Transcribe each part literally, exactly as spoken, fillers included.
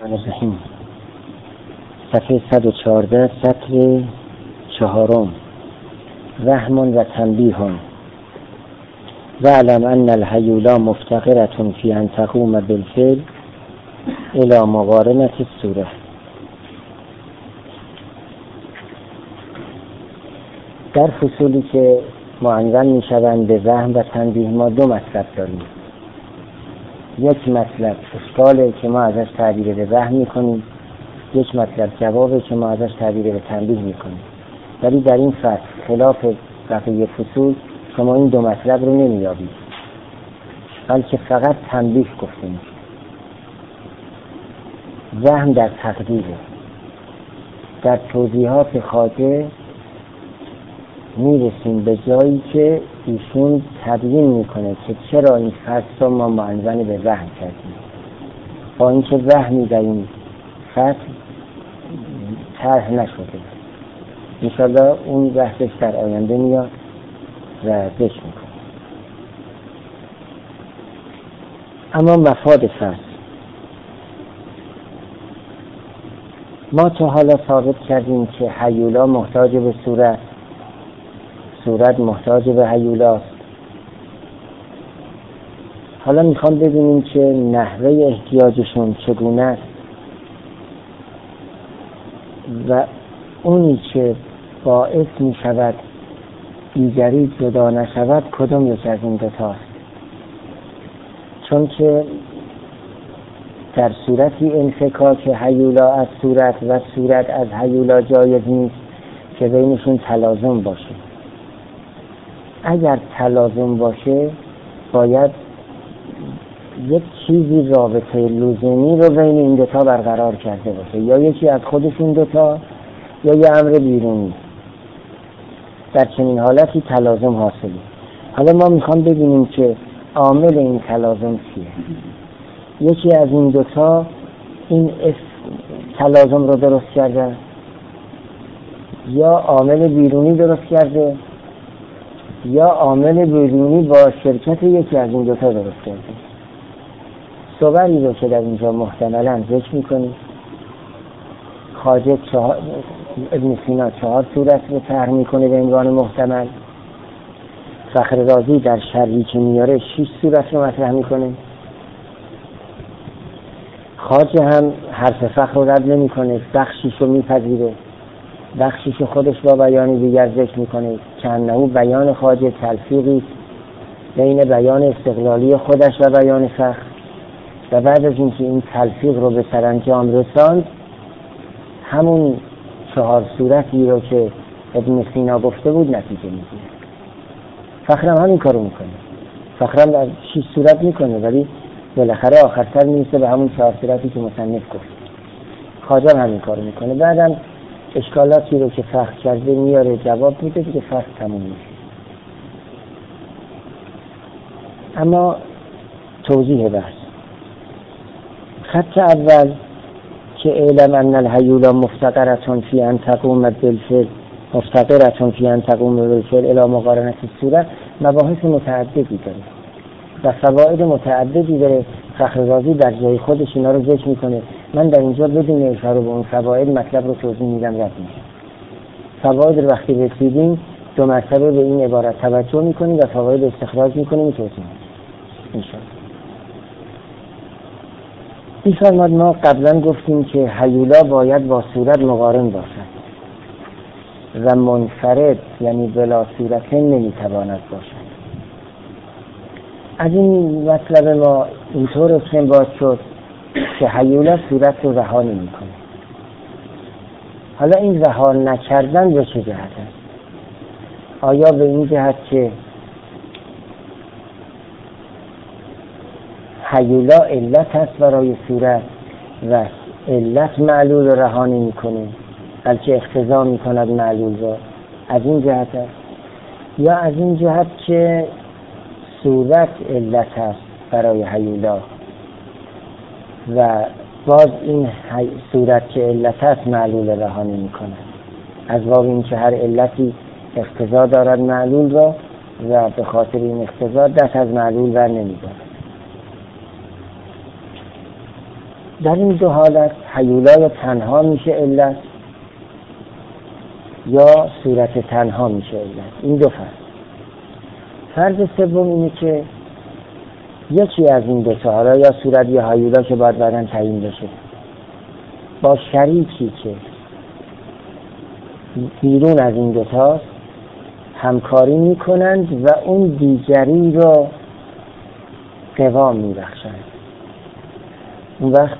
الرحیم صفحه صد و چهارده سطر چهارم. رحم و تنبیه. واعلم ان الهیولا مفتقرة فی ان تقوم بالفعل الی مقارنة الصورة. در فصولی که معنون می شوند به رحم و تنبیه ما دو مطلب داریم. یک مطلب اشکاله که ما ازش تعبیر به رحم می کنیم، یک مطلب جوابه که ما ازش تعبیر به تنبیه می کنیم. ولی در این فصل خلاف بقیه فصول شما این دو مطلب رو نمی یابید، بلکه فقط تنبیه گفته میشه. رحم در تقدیره. در توضیحات خواجه میرسیم به جایی که ایشون تبیین میکنه که چرا این فصل رو ما معنون به رحم کردیم، با اینکه رحمی در این فصل طرح نشده. انشاءالله اون بحثش در آینده میاد و ذکر میکنه. اما مفاد فصل ما تا حالا ثابت کردیم که هیولا محتاج به صورت، صورت محتاج به هیولاست. حالا میخوام ببینیم که نحوه احتیاجشون چگونه است و اونی که باعث میشود دیگری جدا نشود کدوم یک از این دوتاست. چون که در صورتی انفکاک هیولا از صورت و صورت از هیولا جایز نیست که بینشون تلازم باشه. اگر تلازم باشه باید یک چیزی رابطه لزومی رو بین این دوتا برقرار کرده باشه، یا یکی از خودشون دوتا یا یه امر بیرونی. در چنین حالتی تلازم حاصله. حالا ما میخوام ببینیم که عامل این تلازم چیه. یکی از این دوتا این تلازم رو درست کرده یا عامل بیرونی درست کرده یا عامل بیرونی با شرکت یکی از این دوتا درست کرده. صوری رو که در اینجا محتملاً ذکر میکنیم، خواجه چهار ابن سینا چهار صورت رو طرح میکنه به عنوان محتمل. فخر رازی در شرحی که میاره شش صورت رو مطرح میکنه. خواجه هم حرف فخر رو رد نمیکنه، بخشیش رو میپذیره، بخشیش خودش با بیان دیگر ذکر میکنه که انه بیان خواجه تلفیقی بین بیان استقلالی خودش و بیان فخر. و بعد از اینکه این تلفیق رو به سرانجام رساند، همون چهار صورتی رو که ابن سینا گفته بود نتیجه میگیره. فخرم همین کارو میکنه. فخرم در شش صورت میکنه ولی بالاخره آخر سر میرسه به همون چهار صورتی که مصنف گفت. خواجه همین کارو میکنه. بعدم اشکالاتی رو که فخر کرده میاره جواب میده که فخر تموم میشه. اما توضیح بحث خط اول که اعلم ان الهیولا مفتقرة فی ان تقوم بالفعل مفتقرة فی ان تقوم بالفعل الی مقارنة الصورة مباحث متعددی داره و فواید متعددی داره. فخر رازی در جای خودش اینا رو ذکر میکنه. من در اینجا بدون اشاره به اون فواید مطلب رو توضیح میدم رد میشه. فواید رو وقتی رسیدیم دو مرتبه به این عبارت توجه میکنیم و فواید استخراج میکنیم و توضیح میدیم انشاءالله. این فرماد ما قبلا گفتیم که هیولا باید با صورت مقارن باشد و منفرد یعنی بلا صورت نمیتواند باشد. از این مطلب ما اینطور استنباط شد که هیولا صورت رو رها نمی‌کنه. حالا این رها نکردن به چه جهت است؟ آیا به این جهت که هیولا علت است برای صورت و علت معلول رو رها نمی‌کنه بلکه اقتضا می‌کند معلول رو، از این جهت است؟ یا از این جهت که صورت علت است برای هیولا و باز این صورت که علت است معلول رها نمی‌کند، از باب این که هر علتی اقتضا دارد معلول را و به خاطر این اقتضا دست از معلول ور نمی‌دارد. در این دو حالت هیولای تنها میشه علت یا صورت تنها میشه علت. این دو فرض. فرض سوم اینه که یکی از این دو تا، حالا یا صورت یا هیولا که باید بعداً تعیین بشه، با شریکی که بیرون از این دو تا همکاری میکنند و اون دیگری رو قوام میبخشند. اون وقت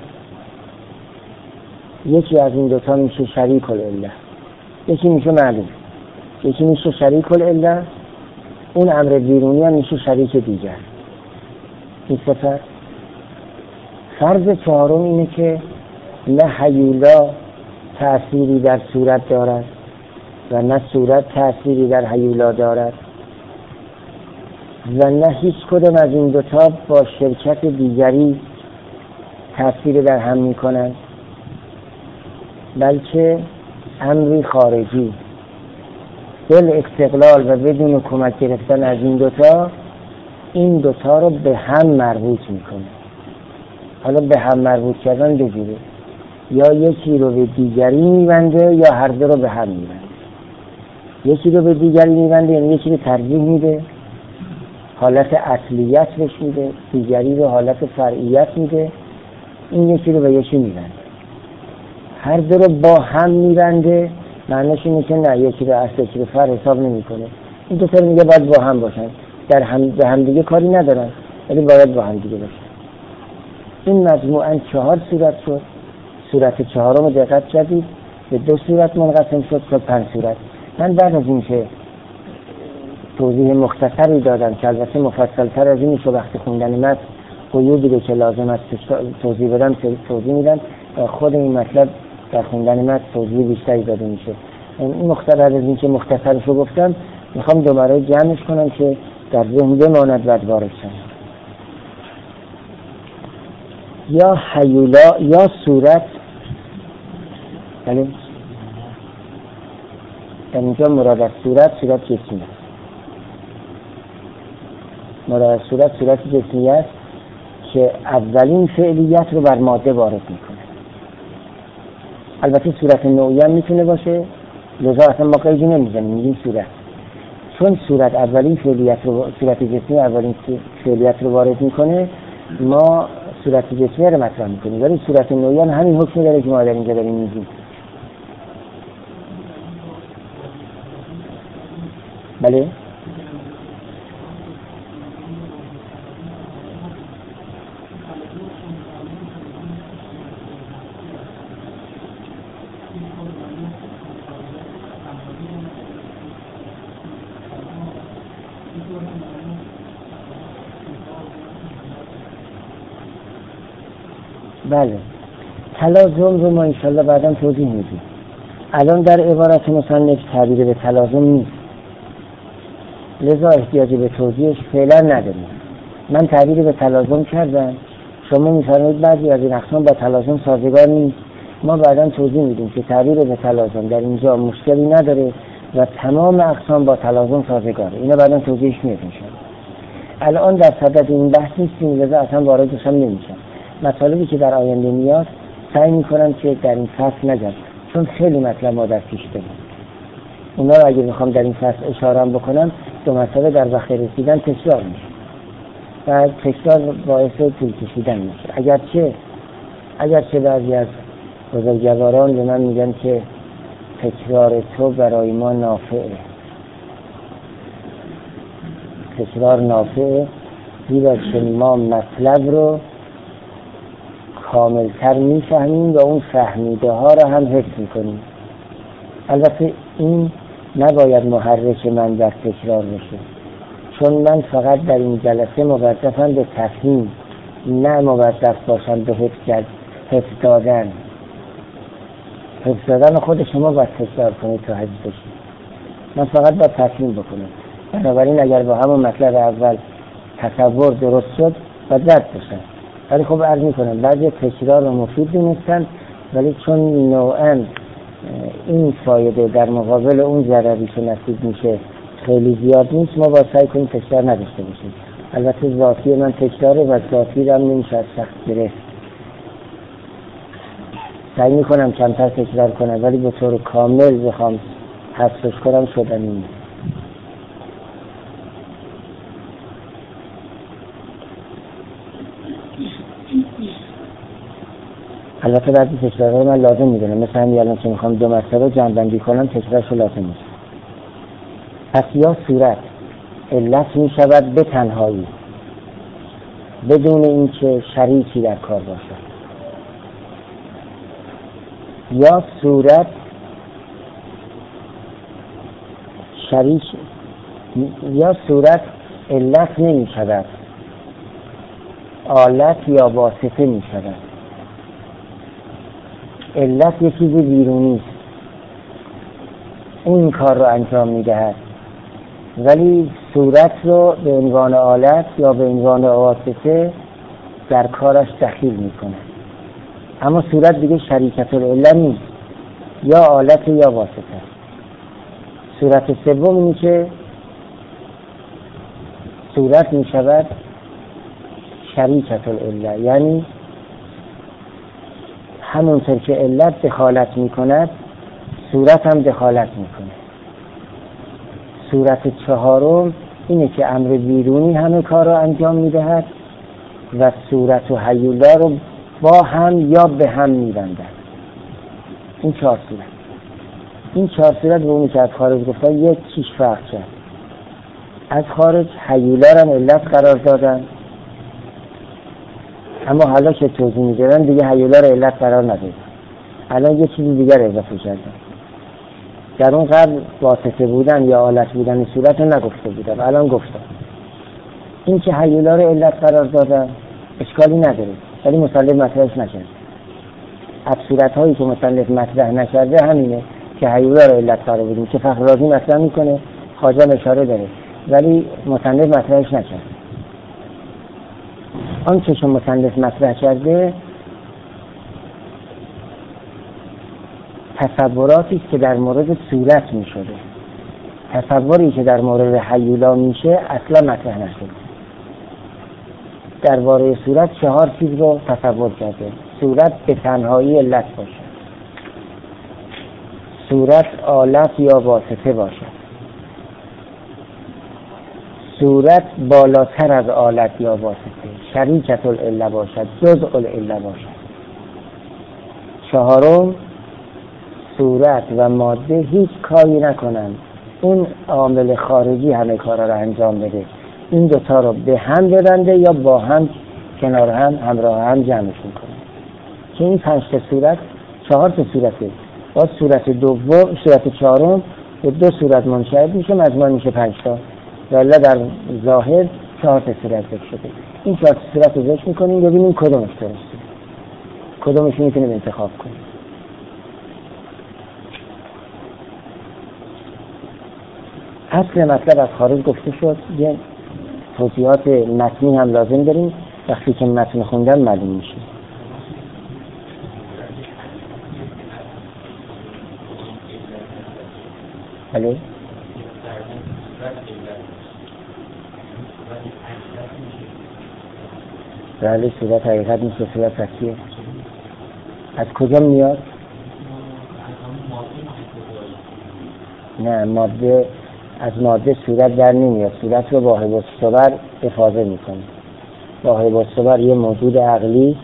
یکی از این دوتا میشه شریک العله، یکی میشه معلوم، یکی میشه شریک العله، اون امر بیرونی هم میشه شریک دیگر. این صفت. فرض چهارم اینه که نه هیولا تأثیری در صورت دارد و نه صورت تأثیری در هیولا دارد و نه هیچ کدام از این دوتا با شرکت دیگری تأثیر در هم می کنند، بلکه امری خارجی بل استقلال و بدون کمک گرفتن از این دوتا این دوتا رو به هم مربوط میکنه. حالا به هم مربوط کردن دو جوره، یا یکی رو به دیگری میبنده یا هر دو رو به هم میبنده. یکی رو به دیگری میبنده یعنی یکی رو ترجیح میده، حالت اصلیت بهش میده، دیگری رو حالت فرعیت میده، این یکی رو به یکی میبنده. هر دو رو با هم میبنده معنیش اینه که نه یکی رو اصل یکی رو فرع حساب نمیکنه. این دو تا میگه باید با هم باشن، در هم به هم دیگه کاری ندارن ولی باید با هم دیگه باشن. این مجموعاً چهار صورت شد. صورت چهارم دقت کردید به دو صورت منقسم شد تا پنج صورت. من بعد از این که توضیح مختصری دادم که البته مفصل‌تر از اینی که وقتی خوندن متن قیودی رو که لازم است توضیح بدم توضیح میدم، خود این مطلب در خوندن متن توضیح بیشتری داده میشه. این مختصر از این که مختصرش رو گفتم میخوام دوباره جمعش کنم که در ذهن بماند بعد وارد شم. یا هیولا یا صورت، بله در اینجا مراد از صورت صورت جسمی است. مراد از صورت صورت جسمی است که اولین فعلیت رو بر ماده وارد میکنه. البته صورت نوعی هم میتونه باشه، لذا اصلا ما قیدی نمیزنیم، میگیم صورت، چون صورت اولین فعلیت رو صورت جسمی اولین فعلیت رو وارد میکنه ما صورت جسمی رو مطرح میکنیم، ولی صورت نوعی هم همین حکم داره که ما در اینجا داریم میگیم. بله بله تلازم رو ما انشالله بعدا توضیح میدیم. الان در عبارت مصنف تعبیر به تلازم نیست، لذا احتیاجی به توضیحش فعلا نداریم. من تعبیر به تلازم کردم، شما میفرمایید بعضی از این اقسام با تلازم سازگار نیست، ما بعدا توضیح میدیم که تعبیر به تلازم در اینجا مشکلی نداره و تمام اقسام با تلازم سازگاره. اینا بعدا توضیحش میاد انشالله. الان در صدد این بحث نیستیم، لذا اصلا واردش هم نمیشم. مطالبی که در آینده میاد سعی میکنم که در این فصل نگم، چون خیلی مطلب ما در پیش داریم. اونا رو اگه میخوام در این فصل اشاره بکنم دو مسئله در وقت رسیدن تکرار میشه و تکرار باعث طول کشیدن میشه. اگرچه اگرچه بعضی از بزرگواران به من میگن که تکرار تو برای ما نافعه، تکرار نافعه زیرا که ما مطلب رو کاملتر میفهمیم و اون فهمیده ها رو هم حفظ میکنیم. البته این نباید محرک من در تکرار بشه، چون من فقط در این جلسه موظفم به تفهیم، نه موظف باشم به حفظ حفظ دادن. حفظ دادن خود شما باید تکرار کنید تا حفظ بشید، من فقط باید تفهیم بکنم. بنابراین اگر با همون مطلب اول تصور درست شد باید رد بشن. ولی خب عرض میکنم بعضی تکرار رو مفید دونستن، ولی چون نوعاً این فایده در مقابل اون ضرری که نصیب میشه خیلی زیاد نیست، ما باید سعی کنیم تکرار نداشته باشیم. البته ذاتی من تکراره و ذاتی رو هم نمیشه از سخت گرفت. سعی میکنم کمتر تکرار کنم، ولی به طور کامل بخوام حذفش کنم شدنی نیست. البته بعضی تکرارها من لازم میدونم، مثل همین الان که میخوام دو مرتبه جمع‌بندی کنم تکرارش لازم نیست. پس یا صورت علت میشود به تنهایی بدون اینکه شریکی در کار باشد، یا صورت شریک یا صورت علت نمی شود، آلت یا واسطه می شود. علت یک چیز بیرونی است، این کار رو انجام می دهد، ولی صورت رو به عنوان آلت یا به عنوان واسطه در کارش دخیل می کنه. اما صورت دیگه شریکت العله نیست، یا آلت یا واسطه. صورت سوم اینه که صورت می شود شریکت العله، یعنی همونطور که علت دخالت می کند صورت هم دخالت می کنه. صورت چهارم اینه که امر بیرونی همه کار رو انجام می دهد و صورت و هیولا رو با هم یا به هم می بندد. این چهار صورت این چهار صورت به اونی که از خارج گفتن یک چیش فرق کرد. از خارج هیولا رو علت قرار دادن، اما حالا که توضیح میدادن دیگه هیولا رو علت قرار ندادن، الان یه چیزی دیگر اضافه کردن. در اون قبل واسطه بودن یا آلت بودن صورت رو نگفته بودن، الان گفتن. این که هیولا رو علت قرار دادن اشکالی نداره، ولی مصنف مطرحش نکرد. از صورت‌هایی که مصنف مطرح نکرده همینه که هیولا رو علت قرار بدیم، که فخر رازی مطرح میکنه، خواجه اشاره داره، ولی مصنف مطرحش نکرد. آن چه که مصنف مطرح کرده تصوراتی که در مورد صورت می شده، تصوری که در مورد هیولا میشه اصلا مطرح نشده. درباره صورت چهار چیز رو تصور کرده. صورت به تنهایی علت باشد، صورت آلت یا واسطه باشد، صورت بالاتر از آلت یا واسطه، شریکت العله باشد، جزء العله باشد. چهارم صورت و ماده هیچ کاری نکنند، اون عامل خارجی همه کارا رو انجام بده، این دوتا رو به هم ببنده یا با هم کنار هم همراه هم جمعشون کنه. که این پنج تا صورت چهار تا صورته، با صورت دوم صورت چهارم به دو صورت منشعب میشه، مجموع میشه پنج تا، ولی در ظاهر چهار تا صورت ذکر شده. این چهار تا صورت رو ذکر میکنیم ببینیم کدومش درسته، کدومش میتونیم انتخاب کنیم. اصل مطلب از خارج گفته شد، یه توضیحات متنی هم لازم داریم، وقتی که متن خوندن معلوم میشه. بله بله صورت حقیقت میشه، صورت فکیه. از کجا میاد؟ نه، ماده از ماده صورت در نمیاد، صورت رو واهب الصور افاضه میکنه. واهب الصور یه موجود عقلی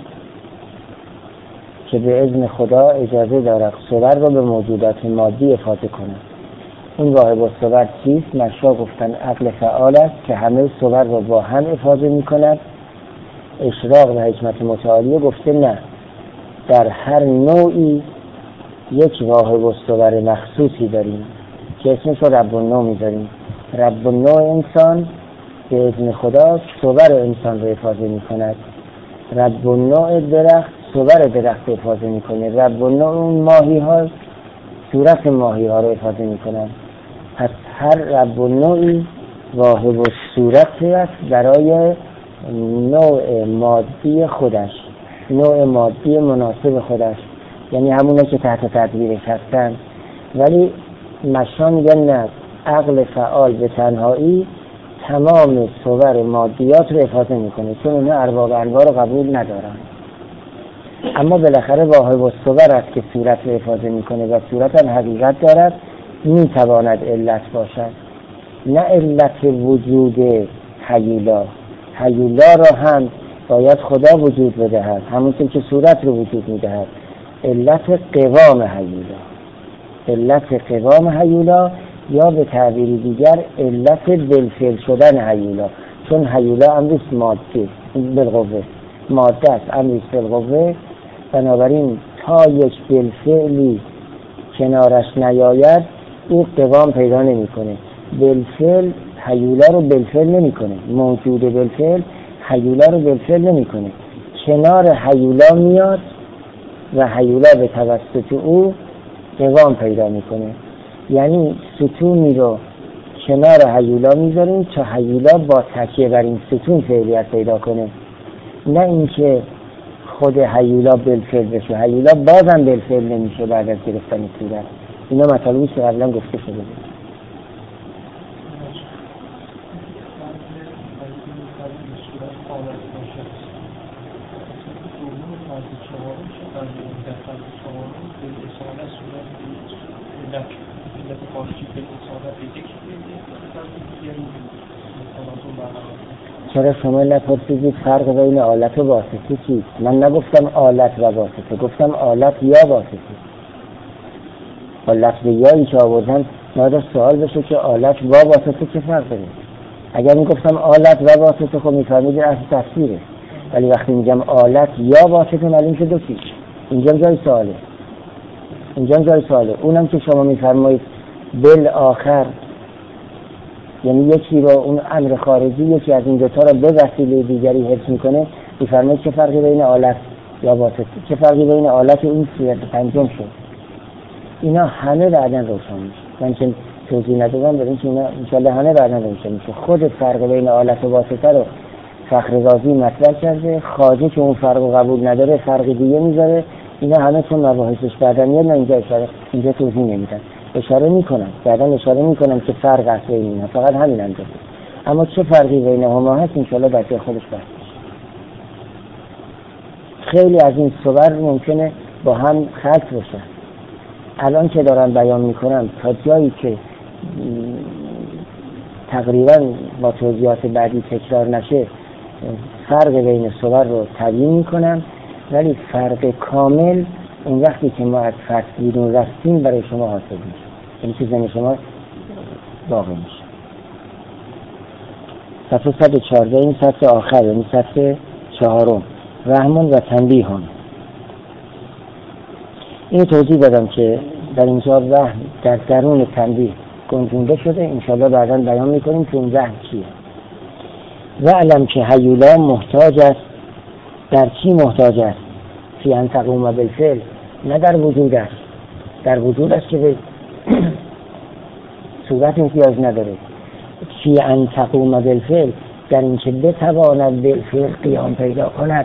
که به اذن خدا اجازه داره صور رو به موجودات مادی افاضه کنه. این واهب الصور چیست؟ مشا گفتن عقل فعال است که همه صور رو با هم افاضه میکند. اشراق و حکمت متعالیه گفته نه، در هر نوعی یک واهب الصور مخصوصی داریم که اسمش رو رب النوع میذاریم. رب النوع انسان به اذن خدا صور انسان رو افاضه میکند. رب النوع درخت صور درخت رو افاضه میکنه. رب النوع اون ماهی ها صورت ماهی ها رو افاضه میکنن. پس هر رب النوعی واهب الصورت است برای نوع مادی خودش، نوع مادی مناسب خودش، یعنی همونه که تحت تدبیرش هستن. ولی مشا میگن نه، عقل فعال به تنهایی تمام صور مادیات رو افاضه میکنه، چون اونها ارباب انواع رو قبول ندارن. اما بالاخره واهب الصور است که صورت رو افاضه میکنه و صورت هم حقیقت دارد، میتواند علت باشد، نه علت وجود هیولا. هیولا را هم باید خدا وجود بدهد، همونطور که صورت رو وجود میدهد. علت قوام هیولا، علت قوام هیولا، یا به تعبیر دیگر علت بالفعل شدن هیولا، چون هیولا امریست ماده بالقوه، ماده است امریست بالقوه، بنابراین تا یک بالفعلی کنارش نیاید او قوام پیدا نمی کنه. بالفعل هیولا رو بالفعل نمی کنه، موجود بالفعل هیولا رو بالفعل نمی کنه، کنار هیولا میاد و هیولا به توسط او قوام پیدا میکنه. یعنی ستونی رو کنار هیولا میذاریم تا هیولا با تکیه بر این ستون فعلیت پیدا کنه، نه اینکه خود هیولا بالفعل بشه. هیولا بازم بالفعل نمیشه بعد از گرفتن صورت. اینا مطالبی که قبلا گفته شده بود. چرا شما نپرسیدید فرق بین آلت و واسطه چیست؟ من نگفتم آلت و واسطه، گفتم آلت یا واسطه. با لفظ یایی که آوردن نادر سوال بشه که آلت و واسطه چه فرق داره. اگر میگفتم آلت و واسطه خب میفهمیدید اصل تفسیره، ولی وقتی میگم آلت یا واسطه معلوم شد دو چیز. اینجا جای سواله، اینجا جای سواله. اونم که شما میفرمایید بل آخر، یعنی یکی با اون امر خارجی یکی از این دوتا را به وسیله دیگری حفظ میکنه، میفرمایید چه فرقی بین آلت یا واسطه، چه فرقی بین آلت و این صورت پنجم شد. اینا همه بعداً روشن میشه. من چون توضیح ندادم برای اینکه اینا انشالله همه بعداً روشن میشه. خود فرق بین آلت و واسطه رو فخر رازی مطرح کرده، خواجه که اون فرق رو قبول نداره فرق دیگه میذاره. اینا همه چون مباحثش بعداً میاد، من اینجا اشاره اینجا توضیح نمیدم، اشاره میکنم بعداً اشاره میکنم که فرق است بین اینا، فقط همین انجام. اما چه فرقی بینهما هست انشالله در جای خودش بحث میشه. خیلی از این صور ممکنه با هم خلط بشن. الان که دارم بیان میکنم تا جایی که تقریبا با توضیحات بعدی تکرار نشه فرق بین صور رو تبیین میکنم، ولی فرق کامل اون وقتی که ما از فصل بیرون رفتیم برای شما حاصل میشه، این چیز زن شما باقی میشه. صفحه صد و چهارده این سطر آخر، این سطر چهارم، رحمون و تنبیهون. این توضیح دادم که در اینجا رحم در درون تنبیه گنجونده شده، انشاءالله بعداً بیان میکنیم که اون رحم چیه. و علم که هیولا محتاج است، در چی محتاج است؟ فی ان تقوم بالفعل، نه در وجود است. در وجود است که به صورت احتیاج نداره. فی ان تقوم بالفعل، در این که بتواند بالفعل قیام پیدا کند،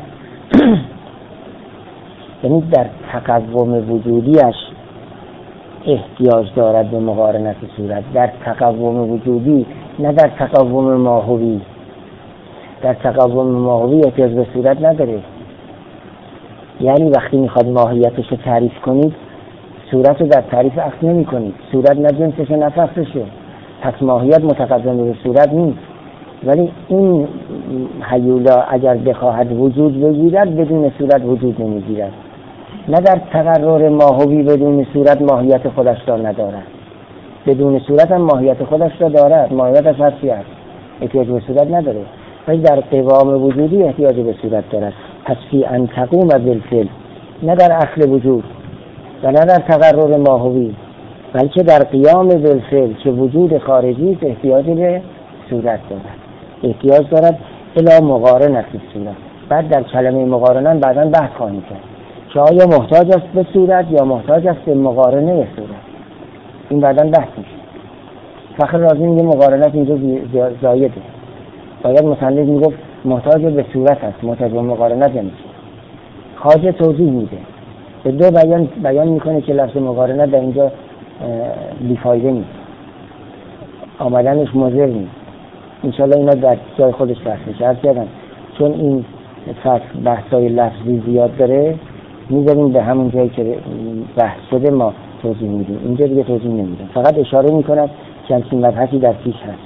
یعنی در تقوم وجودیش احتیاج دارد به مقارنت صورت. در تقوم وجودی، نه در تقوم ماهوی. در تقوم ماهوی احتیاج به صورت نداره. یعنی وقتی میخواد ماهیتش رو تعریف کنید صورت رو در تعریف اخذ نمی کنید، صورت نه جنسش نه نفسشه، پس ماهیت متقدم به صورت نیست. ولی این هیولا اگر بخواهد وجود بگیرد بدون صورت وجود نمیگیرد. نه در تقرر ماهوی بدون صورت ماهیت خودش را ندارد، بدون صورت هم ماهیت خودش را دارد، ماهیتش هستی است، احتیاج به صورت نداره. ولی در قوام وجودی احتیاج به صورت دارد. پس فی ان تقوم بالفعل، نه در اصل وجود و نه در تقرر ماهوی، بلکه در قیام بالفعل که وجود خارجی است احتیاج به صورت دارد، احتیاج دارد الی مقارنت صورت. بعد در کلمه مقارنه بعداً بحث خواهیم کرد که آیا محتاج است به صورت یا محتاج است به مقارنه صورت. این بعداً بحث میشه. فخر رازی میگه مقارنت اینجا زایده، باید مصنف میگفت محتاج به صورت است، محتاج به مقارنت نمیشه. خواجه توضیح میده، به دو بیان بیان میکنه که لفظ مقارنت در اینجا بیفایده نیست، آمدنش مضر نیست. انشالله اینا در جای خودش بحث میشه. عرض کردم چون این فصل بحثای لفظی زیاد داره میذاریم به همون جایی که بحث شده ما توضیح میدیم، اینجا دیگه توضیح نمیدیم، فقط اشاره میکنم که همچین مبحثی در پیش هست.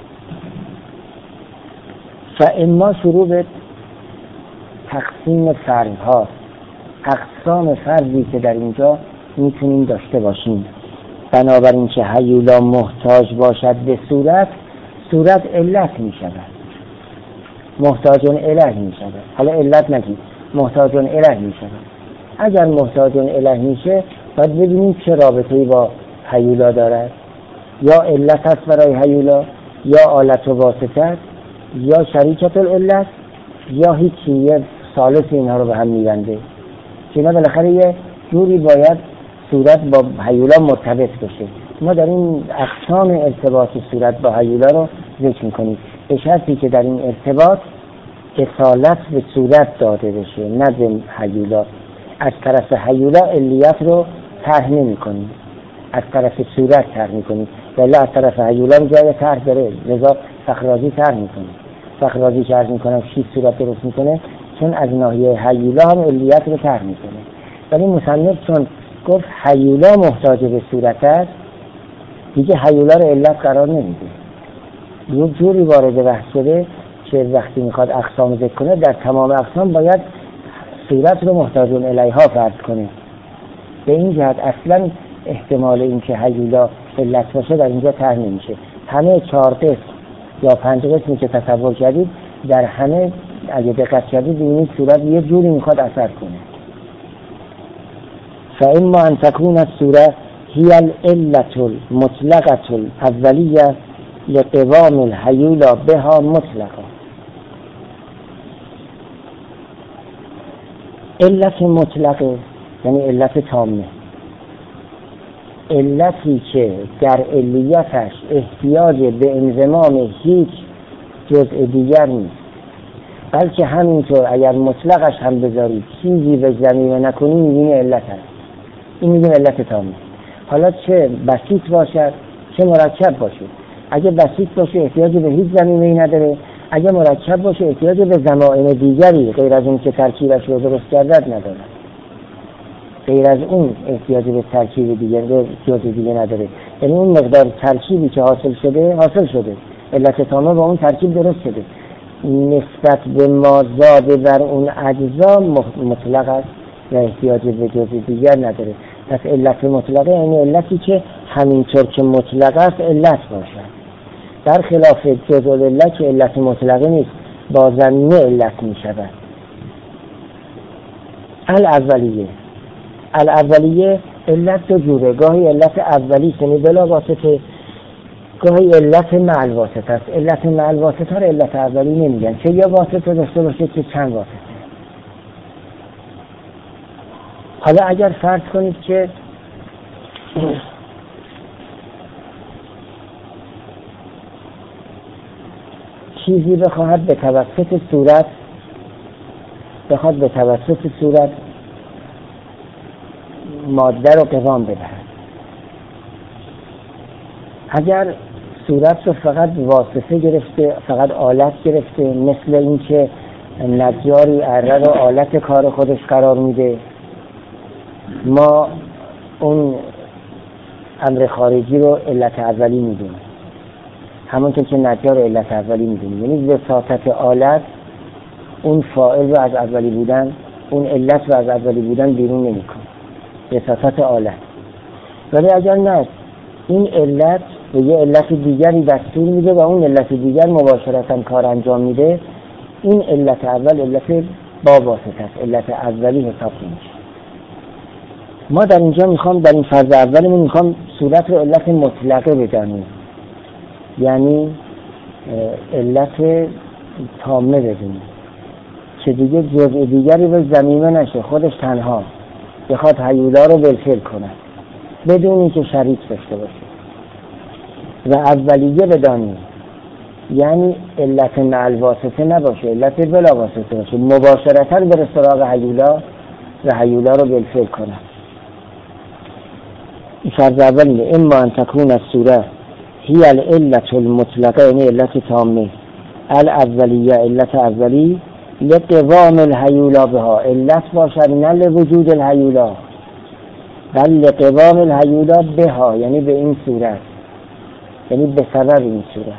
فاما شروع به تقسیم فرضها، اقسام فرضی که در اینجا میتونیم داشته باشیم. بنابراین که هیولا محتاج باشد به صورت، صورت علت میشود، محتاجون اله میشود. حالا علت نگید، محتاجون اله میشود. اگر محتاجون اله میشه باید ببینیم چه رابطه‌ای با هیولا دارد، یا علت هست برای هیولا، یا آلت و واسطه، یا شریکت العلت، یا هیچی، یه ثالث اینها رو به هم میبنده. چون بالاخره یه جوری باید صورت با هیولا مرتبط بشه. ما در این اقسام ارتباط صورت با هیولا رو ذکر میکنیم، به شرطی که در این ارتباط اصالت به صورت داده بشه، نه به هیولا. از طرف هیولا علیت رو طرح نمی‌کنیم، از طرف صورت طرح می‌کنیم، ولی از طرف هیولا جای طرح داره، لذا فخرازی طرح می‌کنه. فخرازی طرح می‌کنه شیش صورت درست می‌کنه، چون از ناحیه هیولا هم علیت رو طرح می‌کنه. ولی مصنف چون گفت هیولا محتاج به صورت است، دیگه هیولا رو علت قرار نمیده. یه جوری وارد بحث شده که وقتی میخواد اقسام ذکر کنه در تمام اقسام باید صورت رو محتاجون الیها فرض کنه. به این جهت اصلا احتمال این که هیولا علت باشه در اینجا طرح نمیشه. همه چهار قسم یا پنج قسمی که تصور کردید در همه اگه دقت کردید ببینید صورت یه جوری میخواد اثر کنه. فاما ان تكون الصوره هي العلة المطلقة الأولية لقوام الهیولا بها مطلقا. علت مطلقه یعنی علت تامه، علتی که در علیتش احتیاج به انضمام هیچ جزء دیگر نیست، بلکه همینطور اگر مطلقش هم بذارید چیزی به ضمیمه نکنی میبینی علت هست. این میگیم علت تامه. حالا چه بسیط باشد چه مرکب باشه، اگه بسیط باشه احتیاج به هیچ ضمیمه‌ای نداره، اگه مرکب باشه احتیاج به ضمائم دیگری غیر از اون که ترکیبش رو درست کردد نداره، غیر از اون احتیاج به ترکیب دیگر به جزء دیگه نداره. یعنی اون مقدار ترکیبی که حاصل شده حاصل شده، علت تامه با اون ترکیب درست شده، نسبت به ما زاده بر اون اجزا مطلق است و احتیاج به جزء دیگر نداره. پس علت مطلقه یعنی علتی که همینطور که مطلق است علت باشد، در خلاف جزء العلت که علت مطلقه نیست، با ضمیمه علت می شود. الاولیه، الاولیه علت دو جوره، گاهی علت اولی یعنی بلا واسطه، گاهی علت مع الواسطه است. علت مع الواسطه رو علت اولی نمیگن، چه یا واسطه داشته باشه که چند واسطه. حالا اگر فرض کنید که چیزی بخواهد به توسط صورت بخواد به توسط صورت ماده رو قوام بدهد، اگر صورت رو فقط واسطه گرفته، فقط آلت گرفته، مثل این که نجاری اره رو آلت کار خودش قرار میده، ما اون امر خارجی رو علت اولی میدونیم، همونطور که نجار علت اولی میدونیم. یعنی وساطت آلت اون فاعل رو از اولی بودن، اون علت رو از اولی بودن بیرون نمیکنه، وساطت آلت. ولی اگر نه، این علت به یه علت دیگری دستور میده و اون علت دیگر مباشرتا کار انجام میده، این علت اول علت با واسطه است، علت اولی حساب میشه. ما در اینجا میخوام در این فرض اولمون میخوام صورت رو علت مطلقه بدانیم، یعنی علت تامه بدونیم که دیگه جزء دیگری به ضمیمه نشه، خودش تنها بخواد هیولا رو بالفعل کنه بدون اینکه شریک داشته باشه. و اولیه بدانیم یعنی علت مع الواسطه نباشه، علت بلا واسطه باشه، مباشرتا بره سراغ هیولا و هیولا رو بالفعل کنه. این فرض اولیه. اما ان تكون الصوره هی العلة المطلقه یعنی علت تامه، الاولیه علت اولی لقوام الهیولا بها، علت باشد نه لوجود الهیولا، بل لقوام الهیولا بها، یعنی به این صورت، یعنی به سبب این صورت.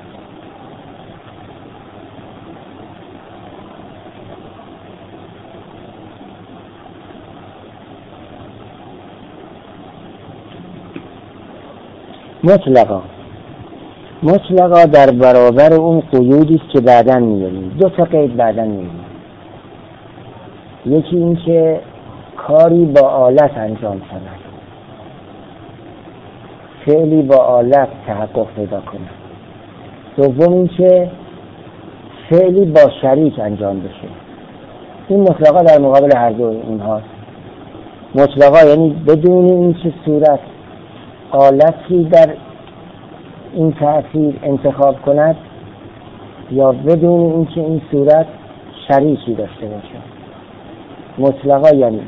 مطلقا مطلقا در برابر اون قیودی است که بعداً می‌بینیم. دو تا قید بعداً می‌بینیم. یکی این که کاری با آلت انجام شود، فعلی با آلت تحقق پیدا کنه. دوم این که فعلی با شریک انجام بشه. این مطلقا در مقابل هر دو اینهاست. مطلقا یعنی بدون این که صورت آلتی در این تأثیر انتخاب کند، یا بدون این که این صورت شریکی داشته باشه. مطلقا یعنی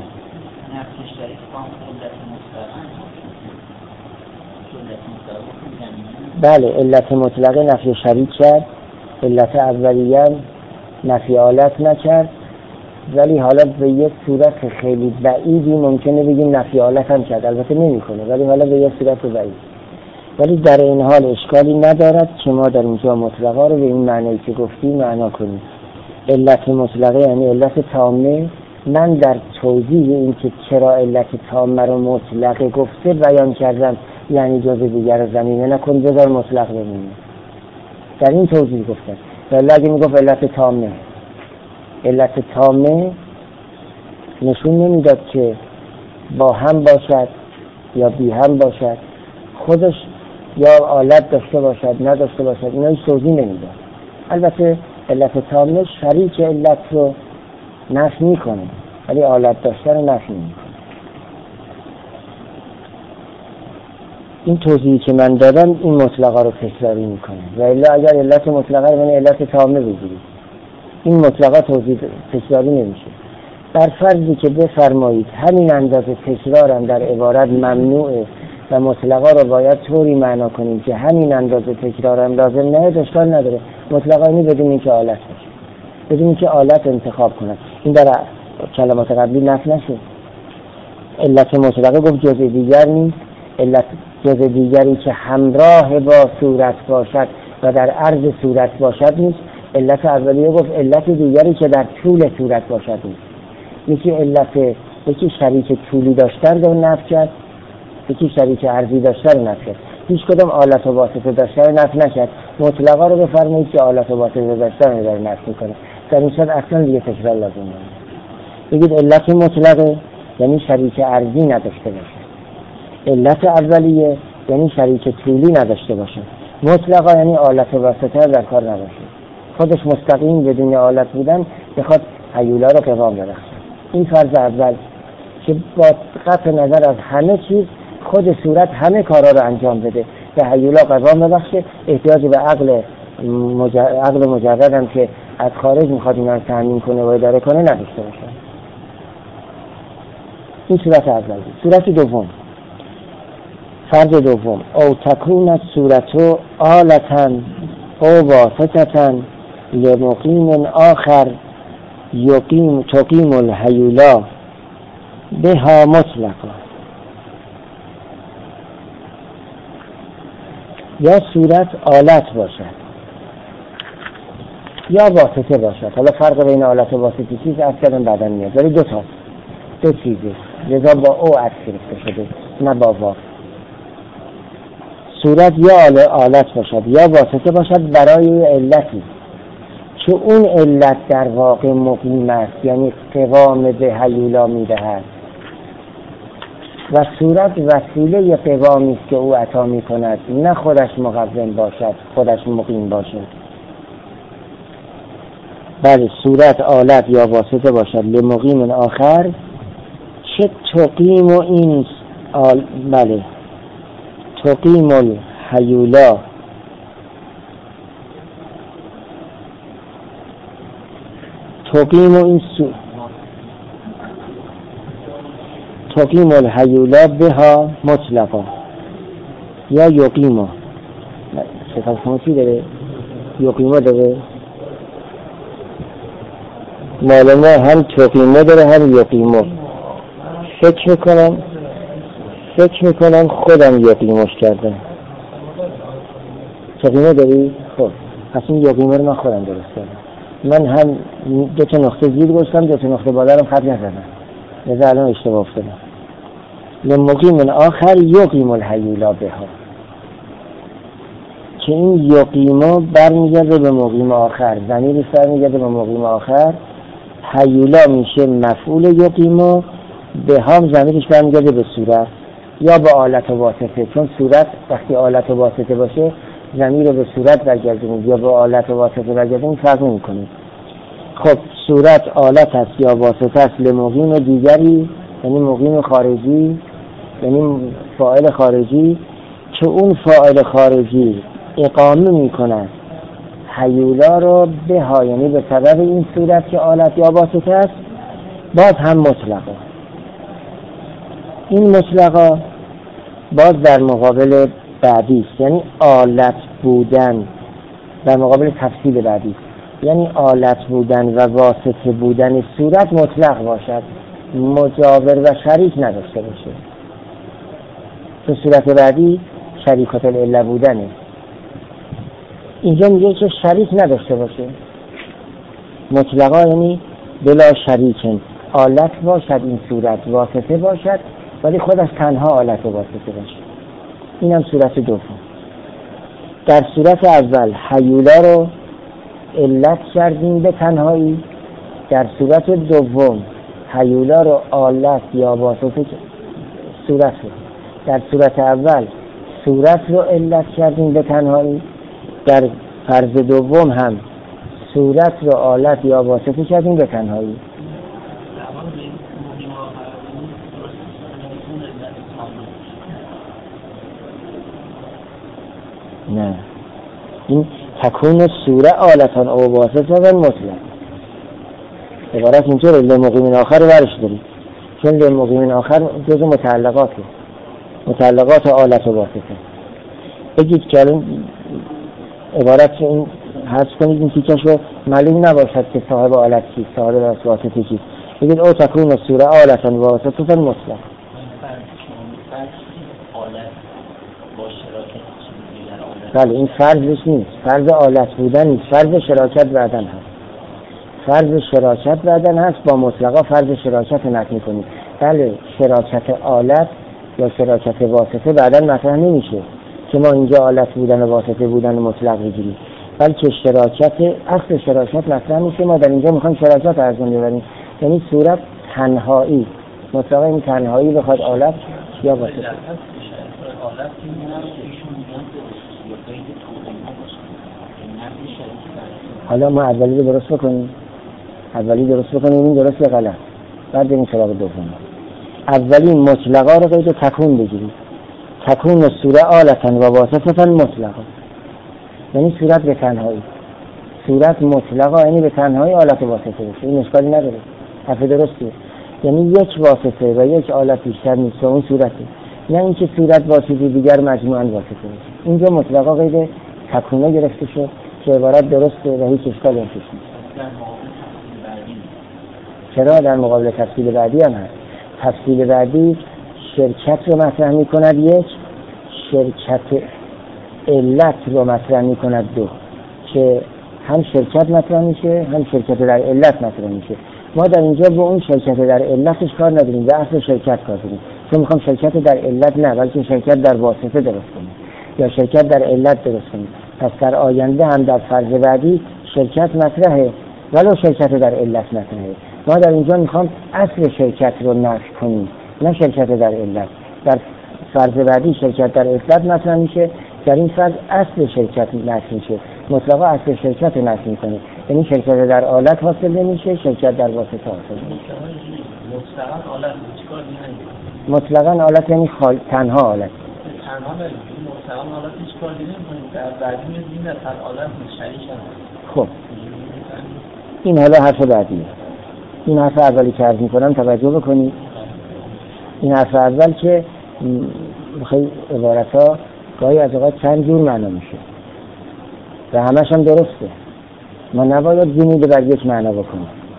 بله، علت مطلقه نفی شریک کرد، علت اولیه نفی آلت نکرد، ولی حالا به یک صورت خیلی بعیدی ممکنه بگیم نفی آلت هم کرد، البته نمی کنه، ولی حالا به یک صورت بعید. ولی در این حال اشکالی ندارد که ما در اینجا مطلقه رو به این معنی که گفتیم معنا کنیم. علت مطلقه یعنی علت تامه. من در توضیح این که چرا علت تامه رو مطلقه گفته بیان کردم، یعنی جز دیگر زمینه نکن، بذار مطلق بمونه. در این توضیح گفتم. ولی اگه میگفت علت تامه، علت تامه نشون نمیداد که با هم باشد یا بی هم باشد، خودش یا آلت داشته باشد نداشته باشد، اینا هیچ توضیح نمیداد. البته علت تامه شریک علت رو نفی میکنه، ولی آلت داشته رو نفی میکنه. این توضیحی که من دادم این مطلقه رو تکراری میکنه. و الا اگر علت مطلقه رو من علت تامه بگیرید، این مطلقه توضیح تکراری نمیشه. بر فرضی که بفرمایید همین اندازه تکرارم در عبارت ممنوعه و مطلقه رو باید طوری معنا کنیم که همین اندازه تکرارم لازم نه، اشکال نداره. مطلقه اینی بدون اینکه آلت باشه، بدون اینکه آلت انتخاب کنه. این در کلمات قبلی نفی نشه. علت مطلقه گفت جزء دیگر نیست، علت جزء دیگری که همراه با صورت باشد و در عرض صورت باشد نیست. علت اولیه گفت علت دیگری که در طول صورت باشد نیست. یکی علت یکی شریک طولی داشتن رو نفی کرد، یکی شریک عرضی داشتن رو نفی کرد. هیچ کدام آلت و واسطه داشتن رو نفی نکرد. مطلقه رو بفرمایید که آلت و واسطه داشتن رو داره نفی میکنه. در این صورت اصلا دیگه تکرار لازم نیست. بگید علت مطلقه یعنی شریک عرضی نداشته باشه، علت اولیه یعنی شریک طولی نداشته باشه، مطلقه یعنی آلت و واسطه در کار نباشه، خودش مستقیم بدون آلت بودن بخواد هیولا رو قوام برخشه. این فرض اول که با قطع نظر از همه چیز خود صورت همه کارا رو انجام بده و هیولا قوام ببخشه، احتیاج به عقل مجرد عقل مجرد هم که از خارج میخواد اینا رو تامین کنه و اداره کنه نداشته باشه. این صورت اول. صورت دوم، فرض دوم، او تکون از صورتو آلتن او واسطتن لمقیم آخر یقیم تقیم الهیولا بها مطلقا. یا صورت آلت باشد یا واسطه باشد. حالا فرق بین آلت و واسطه چیز از کردن بعدن میاد، ولی دو تا دو چیزه، لذا با او عطف گرفته شده نه با وا. صورت یا آلت باشد یا واسطه باشد برای علتی که اون علت در واقع مقیم است، یعنی قوام به هیولا میدهد، و صورت وسیله قوامی است که او عطا میکند، نه خودش مقوم باشد، خودش مقیم باشد. بله، صورت آلت یا واسطه باشد لمقیم آخر چه تقیم و این آل... بله تقیم الهیولا تقیم و این سو تقیم الهیولا بها مطلقا یا یقیما. شکل شما چی داره؟ یقیما داره؟ مال ما هم تقیمه داره هم یقیمه. فکر میکنم فکر میکنم خودم یقیمش کردم. تقیمه داری؟ خب پس این یقیمه رو من خودم درست کردم. من هم دو تا نقطه زیر گذاشتم، دو تا نقطه بالا رو خط نزدم، لذا الان اشتباه افتادم. لمقیم آخر یقیم الحیولا بها، که این یقیما برمیگرده به مقیم آخر، ضمیرش برمیگرده به مقیم آخر. حیولا میشه مفعول یقیما، به هم ضمیرش برمیگرده به صورت یا به آلت واسطه، چون صورت وقتی آلت واسطه باشه ضمیر به صورت برگردونید یا به آلت واسطه برگردونید فرق نمی‌کنه. خب صورت آلت است یا واسطه است لمقیم دیگری، یعنی مقیم خارجی، یعنی فاعل خارجی، که اون فاعل خارجی اقامه میکنه حیولا رو به ها، یعنی به سبب این صورت که آلت یا واسطه است. باز هم مطلقه. این مطلقه باز در مقابل بعدی است، یعنی آلت بودن در مقابل تفصیل بعدی است، یعنی آلت بودن و واسطه بودن صورت مطلق باشد، مجاور و شریک نداشته باشه. تو صورت بعدی شریکات العله بودنه، اینجا میگه که شریک نداشته باشه. مطلقا یعنی بلا شریکن، آلت باشد این صورت، واسطه باشد ولی خودش تنها آلت و واسطه باشه. این هم صورت دوم. در صورت اول حیولا رو علت کردیم به تنهایی، در صورت دوم حیولا رو آلت یا واسطه صورت رو در صورت اول صورت رو علت کردیم به تنهایی، در فرض دوم هم صورت رو آلت یا واسطه کردیم به تنهایی. نه، این تکون سوره آلتان او واسطه و مطلق عبارت اینطوره. لمقیمین آخر رو برش دارید، چون لمقیمین آخر جز متعلقاته، متعلقات آلت و واسطه. بگید که الان عبارت این حذف کنید، این تیکش رو معلوم نباشد که صاحب آلت چیست، صاحب واسطه چیست. بگید او تکون سوره آلتان و واسطه و مطلق. بله این فرضش نیست، فرض آلت بودن نیست، فرض شراکت بعدن هست. فرض شراکت بعدن هست، با مطلقا فرض شراکت نفی می‌کنید. بله شراکت آلت یا شراکت واسطه بعدن مطرح نمیشه که ما اینجا آلت بودن و واسطه بودن مطلق بگیریم، بلکه شراکت اصل شراکت مطرح میشه. ما در اینجا میخوایم شراکت ارزون ببریم، یعنی صورت تنهایی، مطلقا این تنهایی بخواد آلت یا واسطه. حالا ما اولی رو درست بکنیم، اولی درست بکنیم این درست یا غلط، بعد بریم سراغ دوم. اولی مطلقا رو قید تکون بگیرید، تکون سوره آلتن و واسطتن مطلقا، یعنی صورت به تنهایی، صورت مطلقا یعنی به تنهایی آلت واسطه باشه. این اشکالی نداره، حرف درستیه. یعنی یک واسطه و یک آلت بیشتر نیست، اون صورته، نه اینکه صورت واسطه دیگر مجموعاً واسطه باشه. اینجا مطلقا قید تکونه گرفته شد که عبارت درسته و هیچ اشکالی توش نیست. چرا؟ در مقابل تفصیل بعدی هم هست. تفصیل بعدی شرکت رو مطرح می کند، یک شرکت علت رو مطرح می کند، دو که هم شرکت مطرح میشه هم شرکت در علت مطرح میشه. ما در اینجا با اون شرکت در علتش کار نداریم، به اصل شرکت کار داریم، چون میخوام شرکت در علت نه بلکه شرکت در واسطه درست کنیم یا شرکت در علت درست کنیم. پس در آینده هم در فرض بعدی شرکت مطرحه ولو شرکت در علت مطرحه. ما در اینجا میخوام اصل شرکت رو نفی کنیم نه شرکت در علت. در فرض بعدی شرکت در علت مطرح میشه، در این فرض اصل شرکت نفی میشه، مطلقا اصل شرکت نفی میکنه، یعنی شرکت در آلت حاصل نمیشه، شرکت در واسطه حاصل میشه. مطلقاً آلت چیکار می‌کنه؟ مطلقاً آلت یعنی خال... تنها آلت. تنها مطلقاً آلت چیکار نمی‌کنه؟ در بعدی می‌بینیم در آلت شریک هست. خب این حالا حرف بعدیه. این حرف اولی که عرض می‌کنم توجه بکنید. این حرف اول که بخوای عبارت‌ها گاهی از اوقات چند جور معنا میشه و همش هم درسته. ما نباید زمین بر یک معنا بکنیم.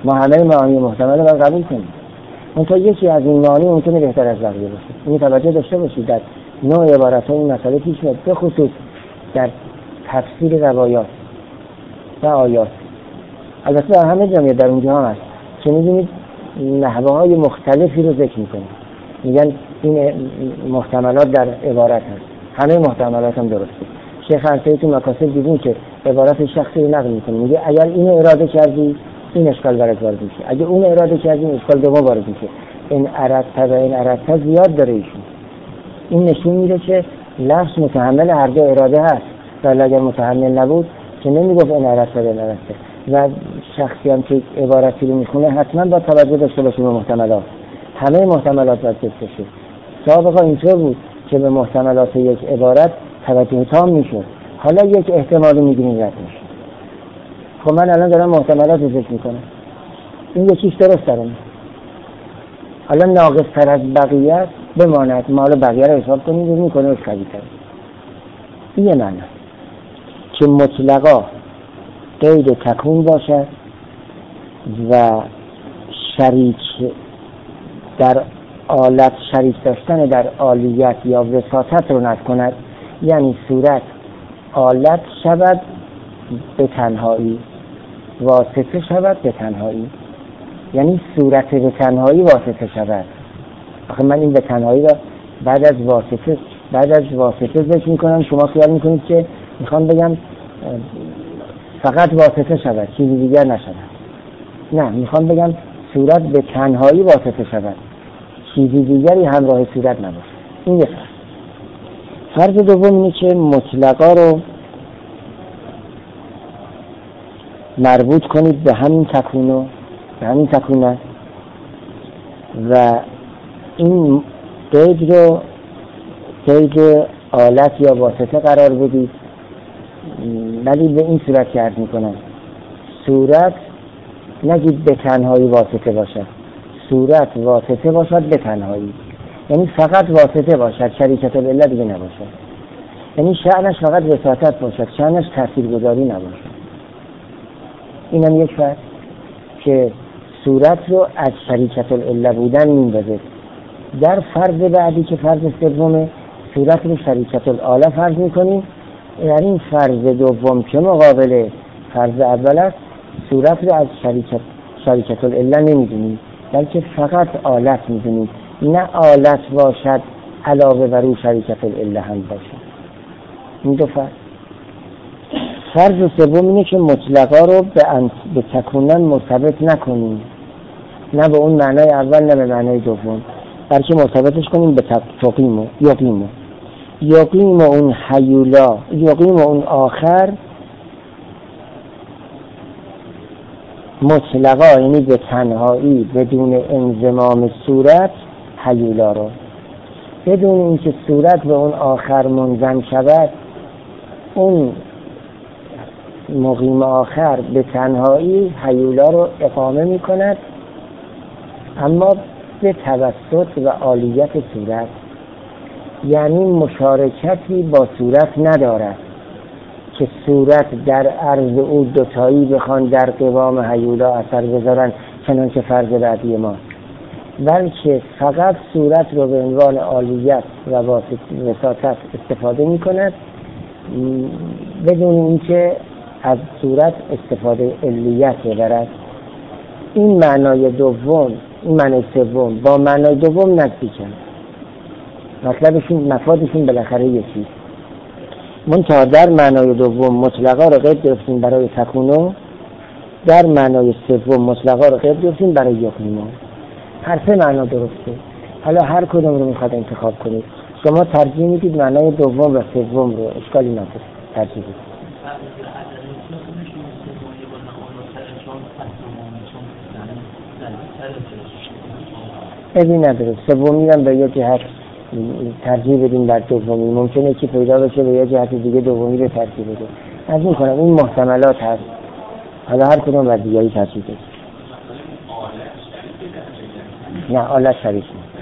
ما همه معانی محتمل رو قبول کنیم. اون تا یکی از این معانی ممکنه بهتر از بقیه باشه. این توجه داشته باشید در نوع عبارت‌ها این مسئله پیش میاد، به خصوص در تفسیر روایات و آیات. البته در همه جا در اونجا هم هست که می‌بینید نحوه‌های مختلفی رو ذکر می‌کنه. میگن این محتملات در عبارت هست، همه محتملات هم درسته. شیخ انصاری تو مکاسب دیدیم که عبارت شخصی رو نقل می‌کنه، میگه اگر اینو اراده کردی این اشکال برات وارد میشه، اگه اون اراده کردی اشکال دوم وارد میشه. این اردت و این اردت زیاد داره ایشون. این نشون میده که لفظ متحمل هر دو اراده هست، ولی اگر متحمل نبود که نمیگفت این اردت و این اردت. و شخصی هم که عبارتی رو میخونه حتما با توجه داشته باشه به محتملات، همه محتملات باید ذکر بشه. سابقا اینطور بود که به محتملات یک عبارت توجه تام میشد، حالا یک احتمالی میگیریم رد میشه. خب من الان دارم محتملات رو ذکر میکنم، این یکیش درست دارم، حالا ناقص تر از بقیه بماند، ما حالا بقیه رو حساب کنیم و میکنه از قوی تر. این یه معنی که مطلقا قید تکون باشد و شریک در آلت شریک داشتن در آلیت یا وساطت رو نکند، یعنی صورت آلت شود به تنهایی، واسطه شود به تنهایی، یعنی صورت به تنهایی واسطه شود. آخه من این به تنهایی را بعد از واسطه بعد از واسطه ذکر میکنم، شما خیال میکنید که میخوام بگم فقط واسطه شود چیزی دیگر نشود. نه، میخوام بگم صورت به تنهایی واسطه شود، چیزی دیگری همراه صورت نباشه. این یه فرض. فرض دوم اینه که مطلقا رو مربوط کنید به همین تکونو به همین تکونه و این قید رو قید آلت یا واسطه قرار بدید، ولی به این صورت که عرض میکنم صورت نگید به تنهایی واسطه باشد، صورت واسطه باشد به تنهایی، یعنی فقط واسطه باشد، شریکت العله دیگه نباشد، یعنی شأنش فقط وساطت باشد، شأنش تاثیرگذاری نباشد. اینم یک فرض که صورت رو از شریکت العله بودن میندازه. در فرض بعدی که فرض سومه، صورت رو شریکت العله فرض میکنیم، یعنی این فرض دوم که مقابل فرض اول است، صورت رو از شریکت شریکت العله نمیدونیم، بلکه فقط آلت میدونیم، نه آلت باشد علاوه بر او شریکت العله هم باشد. این دو فرض. فرض سوم اینه که مطلقا رو به, انت... به تکونن مرتبط نکنیم، نه به اون معنای اول نه به معنای دوم، بلکه مرتبطش کنیم به تقیم و یقیم و یقیم اون حیولا، یقیم اون آخر مطلقا، یعنی به تنهایی بدون انضمام صورت حیولا رو، بدون اینکه صورت به اون آخر منضم شود، اون مقیم آخر به تنهایی حیولا رو اقامه می کند، اما به توسط و عالیت صورت، یعنی مشارکتی با صورت ندارد که صورت در عرض او دوتایی بخوان در قوام حیولا اثر بذارن چنان که فرض بعدی ما، بلکه فقط صورت رو به عنوان عالیت و وساطت استفاده می کند، بدون اینکه از صورت استفاده علیت ببرد. این معنای دوم، این معنای سوم با معنای دوم نزدیکن، مطلبشون مفادشون بالاخره یکی. منتها در معنای دوم مطلقا رو قید گرفتیم برای تکونو، در معنای سوم مطلقا رو قید گرفتیم برای یقینو. هر سه معنا درسته، حالا هر کدوم رو میخواد انتخاب کنید. شما ترجیح میدید معنای دوم و سوم رو، اشکالی نداره، ترجیح بدید. ابی نداره، سومی هم به یه جهت ترجیح بدیم بر دومی، ممکنه که پیدا بشه به یه جهت دیگه دومی رو ترجیح بده. از این کنم این محتملات هست، حالا هر کدوم بر دیگری ترجیح بده. نه، آلت شریک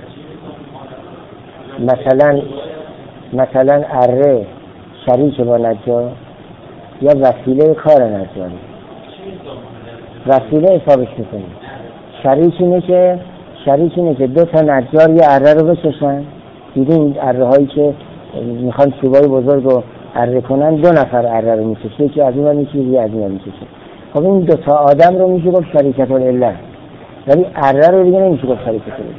نیست. مثلا مثلا اره شریک با نجار یا وسیله کار نجاری. وسیله حسابش میکنیم. شریک اینه که شریک اینه که دو تا نجار یه اره رو بکشن. دیدین اره هایی که میخوان چوبای بزرگ رو اره کنن، دو نفر اره رو میکشه، یکی از اون میکشه یکی از اون میکشه. خب این دو تا آدم رو میشه گفت شریکت العله، ولی اره رو دیگه نمیشه گفت شریکت العله.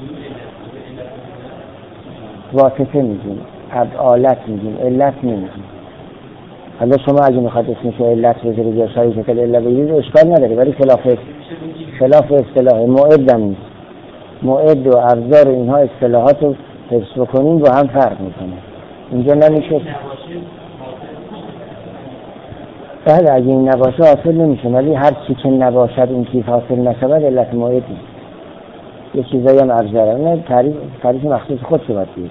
واسطه میگیم، آلت میگیم، علت نمیگیم. حالا شما اگه میخواد اسمش علت بذارید یا شریکت العله بگیرید اشکال نداره، ولی خلاف خلاف اصطلاح موعد هم نیست. موعد و ابزار و اینها اصطلاحات رو حفظ بکنیم با هم فرق میکنه. اینجا نمیشه. بله اگه این نباشه حاصل نمیشه، ولی هر چی که نباشد این کیف حاصل نشود علت موعد نیست. یه چیزایی هم ابزاره، نه تعریف تعریف مخصوص خود شود دید.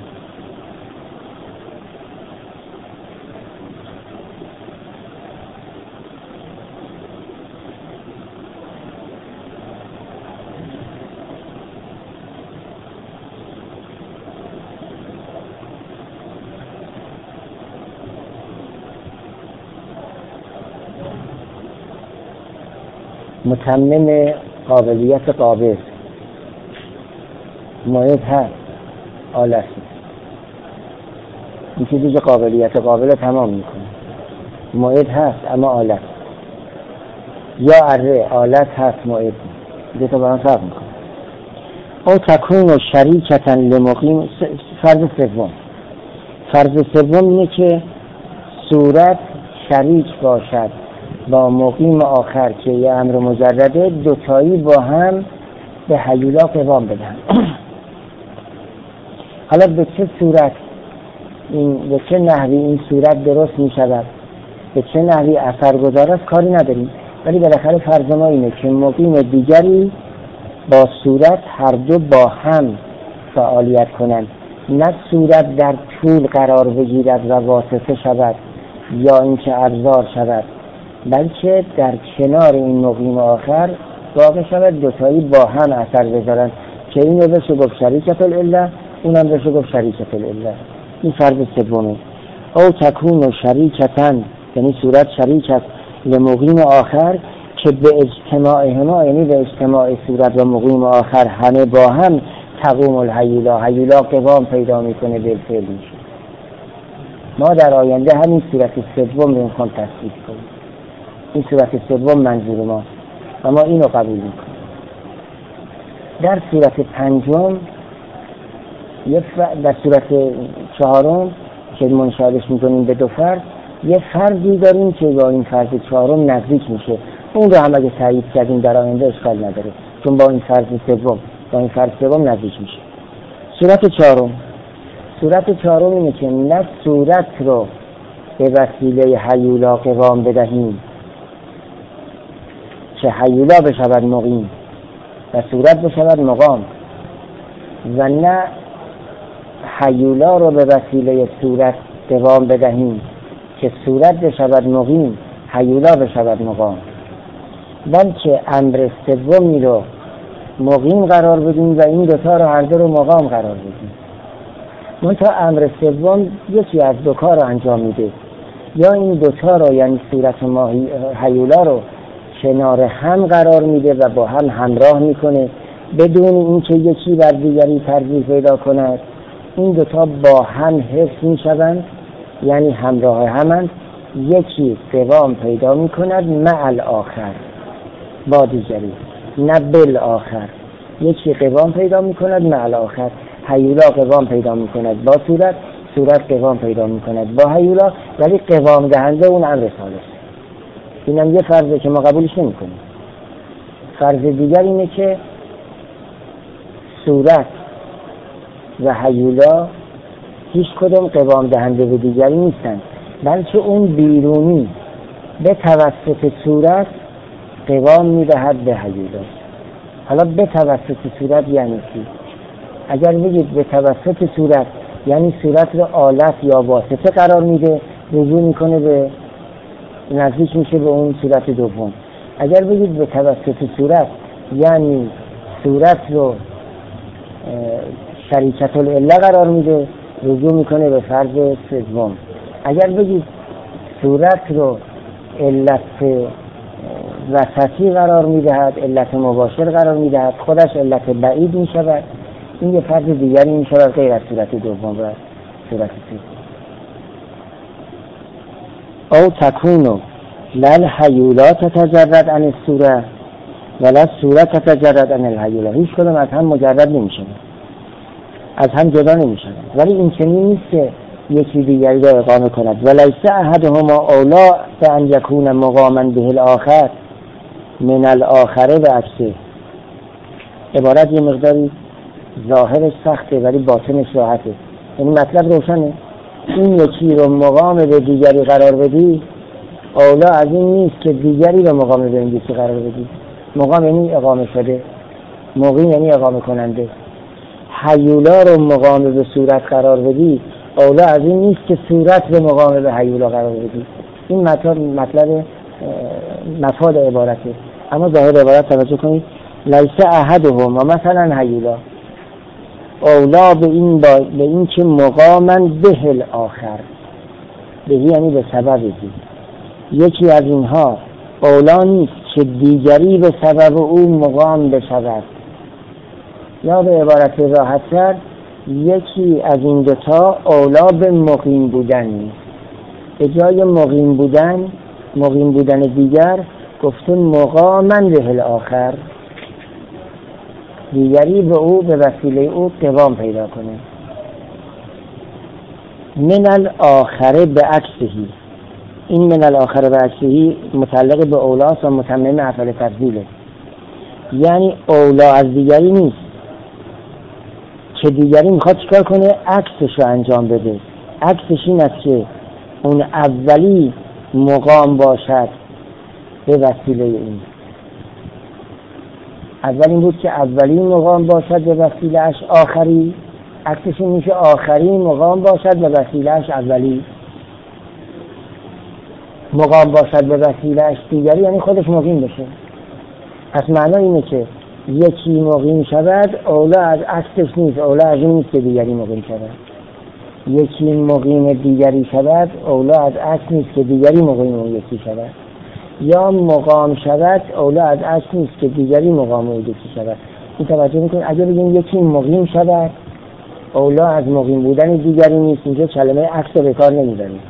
متمم قابلیت قابل موعد هست، آلت این که دیگه قابلیت قابل تمام میکنه. موعد هست اما آلت، یا اره آلت هست موعد دو تا با هم فرق میکنه. او تکون و شریکتا لمقیم. فرض سوم فرض سوم اینه که صورت شریک باشد با مقیم آخر که یه امر مجرده، دوتایی با هم به هیولا قوام بدن. حالا به چه صورت این به چه نحوی این صورت درست می شود، به چه نحوی اثرگذار است کاری نداریم، ولی بالاخره فرض ما اینه که مقیم دیگری با صورت هر دو با هم فعالیت کنند، نه صورت در طول قرار بگیرد و واسطه شود یا اینکه ابزار شود، بلکه در کنار این مقیم آخر واقع شود، دوتایی با هم اثر بذارن که این رو بشه گفت شریکت العله، اونم بشه گفت شریکت العله. این فرض سومه. او تکون و شریکتن، یعنی صورت شریک است لمقیم آخر که به اجتماع هما، یعنی به اجتماع صورت و مقیم آخر همه با هم تقوم الهیولا، هیولا قوام پیدا میکنه بالفعل میشه. ما در آینده همین صورت سوم رو میخوام تصدیق کنیم. این صورت سوم منظور ما و ما اینو قبول میکنیم. در صورت پنجم یه ف... در صورت چهارم که منشأش میکنیم به دو فرد، یه فردی داریم که با این فرد چهارم نزدیک میشه. اون رو هم اگه تایید کردیم در آینده اشکال نداره، چون با این فرد سوم با این فرد سوم نزدیک میشه. صورت چهارم صورت چهارم اینه که نه صورت رو به وسیله هیولا قوام بدهیم که هیولا بشود مقیم و صورت بشود مقام، و نه هیولا رو به وسیله صورت قوام بدهیم که صورت بشود مقیم هیولا بشود مقام، بلکه امر سومی رو مقیم قرار بدیم و این دوتا رو هر دو رو مقام قرار بدیم. منتها امر سوم یکی از دو کار رو انجام میده، یا این دوتا رو یعنی صورت ما هیولا رو کنار هم قرار میده و با هم همراه میکنه بدون اینکه یکی بر دیگری ترجیح پیدا کند. این دوتا با هم حفظ میشوند، یعنی همراه همند، یکی قوام پیدا میکند مع الاخر با دیگری، نه بالآخر. یکی قوام پیدا میکند مع الاخر، هیولا قوام پیدا میکند با صورت، صورت قوام پیدا میکند با هیولا، ولی قوام دهنده اون امر ثالث. اینم یه فرضه که ما قبولش نمی کنیم. فرض دیگر اینه که صورت و هیولا هیچ کدوم قوام دهنده به دیگری نیستن، بلکه اون بیرونی به توسط صورت قوام میدهد به هیولا. حالا به توسط صورت یعنی چی؟ اگر بگید به توسط صورت یعنی صورت رو آلت یا واسطه قرار میده، رجوع میکنه به نزدیک میشه به اون صورت دوم. اگر بگید به توسط صورت یعنی صورت رو شریکت العله قرار میده، رجوع میکنه به فرض سوم. اگر بگید صورت رو علت وسطی قرار میدهد، علت مباشر قرار میدهد، خودش علت بعید میشود، این یه فرض دیگری میشود غیر از صورت دوم و صورت سوم. او تکونو لل حیولات تجرد عن الصوره ولا صورت تجرد عن الحیوله. هیچ کدوم از هم مجرد نمیشه، از هم جدا نمیشه، ولی این چنین نیست که یکی دیگری را اقامه کند. ولیس احدهما اولا فان یکون مقاما به الاخر من الاخره و عکسه. عبارت یه مقداری ظاهرش سخته ولی باطنش راحته، یعنی مطلب روشنه. این یکی رو مقام به دیگری قرار بدی، اولا از این نیست که دیگری رو مقام به این یکی قرار بدی. مقام یعنی اقامه شده، مقیم یعنی اقامه کننده. حیولا رو مقام به صورت قرار بدی، اولا از این نیست که صورت به مقام به حیولا قرار بدی. این مطلب مطلب مفاد عبارته. اما ظاهر عبارت توجه کنید، لیس احدهم و مثلا حیولا اولا به این با به این که مقامن به الاخر، به یعنی به سببی، یکی از اینها اولا نیست که دیگری به سبب او مقام بشود، یا به عبارت راحت تر یکی از این دوتا اولا به مقیم بودن نیست. به جای مقیم بودن مقیم بودن دیگر گفته مقامن به الاخر، دیگری به او به وسیله او قوام پیدا کنه. من الاخره به عکسهی، این من الاخره به عکسهی متعلق به اولاست و متمم افعال تفضیله، یعنی اولا از دیگری نیست که دیگری میخواد چیکار کنه؟ عکسش رو انجام بده. عکسش این است که اون اولی مقام باشد به وسیله این. اول این بود که اولی مقام باشد به وسیله اش آخری، عکسش این میشه آخری مقام باشد به وسیله اش اولی. مقام باشد به وسیله اش دیگری یعنی خودش مقیم بشه. پس معنی اینه که یکی مقیم شود اولا از عکسش نیست، اولا از این نیست که دیگری مقیم شود. یکی مقیم دیگری شود اولا از عکس نیست که دیگری مقیم اون یکی شود. یا مقام شود اولا از عکس نیست که دیگری مقام اون یکی شود. این توجه میکنید اگر بگیم یکی مقیم شود اولا از مقیم بودن دیگری نیست، اینجا کلمه عکس رو به کار نمیبریم.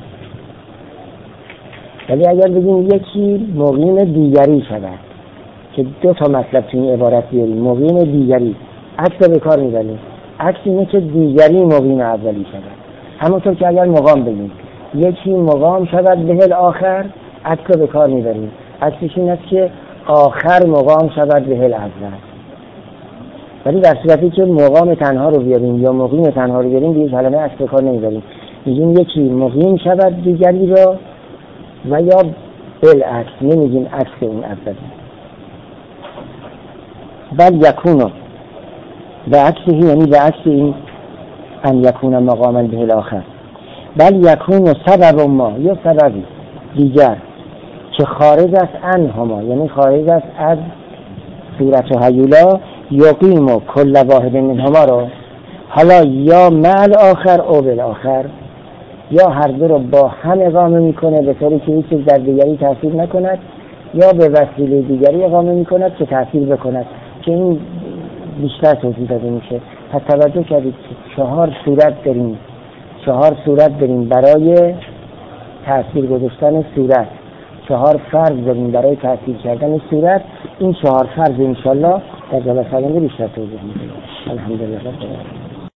ولی اگر بگیم یکی مقیم دیگری شود که دو تا مطلب تو این عبارت بیاریم، مقیم دیگری، عکس رو به کار میبریم. عکس اینه که دیگری مقیم اولی شود. همونطور که اگر مقام بگیم یکی مقام شود به الاخر، عکس رو به کار میبریم. عکسش این است که آخر مقام شود به الاول. ولی در صورتی که مقام تنها رو بیاریم یا مقیم تنها رو بیاریم دیگه کلمه عکس به کار نمیبریم. میگیم یکی مقیم شود دیگری رو و یا بالعکس، نمیگیم عکس اون اولی. بل یکونو به عکسه یعنی به عکس این ان یکون مقاما به الاخر. بل یکونو سبب ما، یا سببی دیگر که خارج است عنهما، یعنی خارج است از صورت و حیولا، یقیم و کل واحد منهما رو حالا یا مع الاخر او بالاخر، یا هر دو رو با هم اقامه میکنه به طوری که هیچ در دیگری تاثیر نکند، یا به وسیله دیگری اقامه میکند که تاثیر بکند، که این بیشتر توضیح داده میشه. پس توجه کردید چهار صورت داریم، چهار صورت داریم برای تاثیر گذاشتن صورت، چهار فرض داریم برای تاثیر کردن صورت. این چهار فرض انشالله در جلسه آینده بیشتر توضیح میدیم. الحمدلله.